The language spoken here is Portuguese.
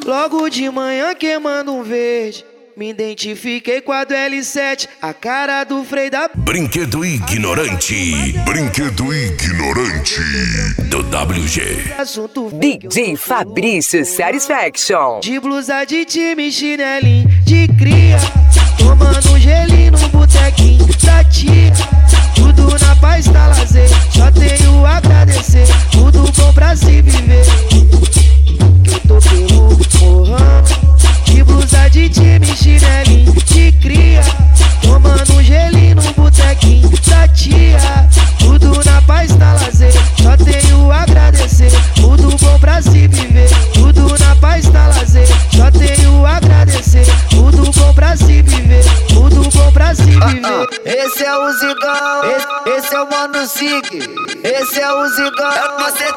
Logo de manhã queimando um verde, me identifiquei com a do L7, a cara do Frei da... Brinquedo ignorante, brinquedo ignorante do WG. Assunto DJ Fabrício Satisfaction. de blusa de time, chinelinho de cria, tomando um gelinho no botequinho da tia. Tudo na paz da lazer, só tenho a agradecer. Tudo bom pra se viver. Eu tô pelo morrão, de blusa de time, chinelinho de cria, tomando um gelinho no botequinho da tia. Tudo na paz da lazer, só tenho a agradecer. Tudo bom pra se viver. Tudo na paz da lazer, só tenho a agradecer. Tudo bom pra se viver. Tudo bom pra se viver. Esse é o Zigão, esse é o Mano Sig, esse é o Zigão. É o